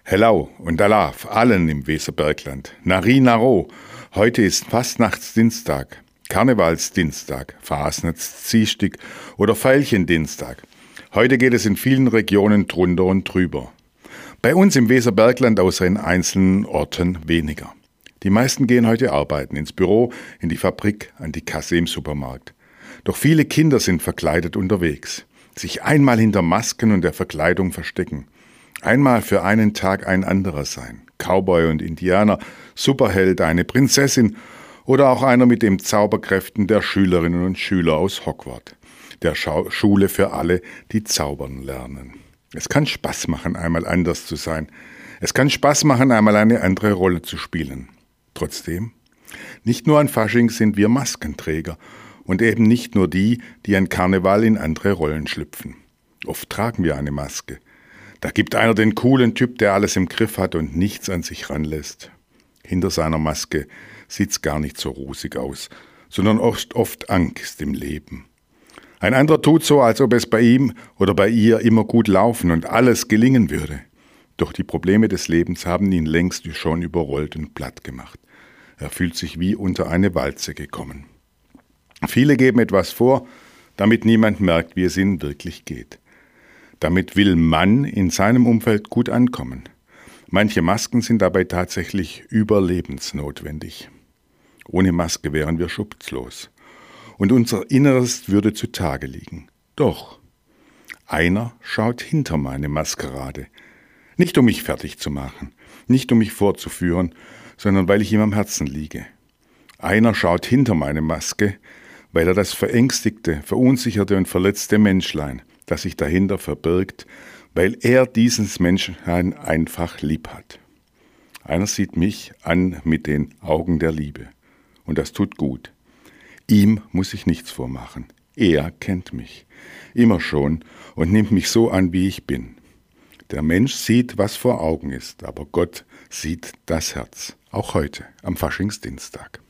Hello und Alaf allen im Weserbergland. Nari Naro, heute ist Fastnachtsdienstag, Karnevalsdienstag, Fasnachtsdienstag oder Veilchendienstag. Heute geht es in vielen Regionen drunter und drüber. Bei uns im Weserbergland außer in einzelnen Orten weniger. Die meisten gehen heute arbeiten, ins Büro, in die Fabrik, an die Kasse im Supermarkt. Doch viele Kinder sind verkleidet unterwegs, sich einmal hinter Masken und der Verkleidung verstecken. Einmal für einen Tag ein anderer sein. Cowboy und Indianer, Superheld, eine Prinzessin oder auch einer mit den Zauberkräften der Schülerinnen und Schüler aus Hogwarts, der Schule für alle, die zaubern lernen. Es kann Spaß machen, einmal anders zu sein. Es kann Spaß machen, einmal eine andere Rolle zu spielen. Trotzdem, nicht nur an Fasching sind wir Maskenträger und eben nicht nur die, die an Karneval in andere Rollen schlüpfen. Oft tragen wir eine Maske. Da gibt einer den coolen Typ, der alles im Griff hat und nichts an sich ranlässt. Hinter seiner Maske sieht's gar nicht so rosig aus, sondern oft Angst im Leben. Ein anderer tut so, als ob es bei ihm oder bei ihr immer gut laufen und alles gelingen würde. Doch die Probleme des Lebens haben ihn längst schon überrollt und platt gemacht. Er fühlt sich wie unter eine Walze gekommen. Viele geben etwas vor, damit niemand merkt, wie es ihnen wirklich geht. Damit will man in seinem Umfeld gut ankommen. Manche Masken sind dabei tatsächlich überlebensnotwendig. Ohne Maske wären wir schutzlos. Und unser Inneres würde zutage liegen. Doch, einer schaut hinter meine Maskerade. Nicht um mich fertig zu machen, nicht um mich vorzuführen, sondern weil ich ihm am Herzen liege. Einer schaut hinter meine Maske, weil er das verängstigte, verunsicherte und verletzte Menschlein, das sich dahinter verbirgt, weil er dieses Menschlein einfach lieb hat. Einer sieht mich an mit den Augen der Liebe. Und das tut gut. Ihm muss ich nichts vormachen. Er kennt mich. Immer schon und nimmt mich so an, wie ich bin. Der Mensch sieht, was vor Augen ist, aber Gott sieht das Herz. Auch heute, am Faschingsdienstag.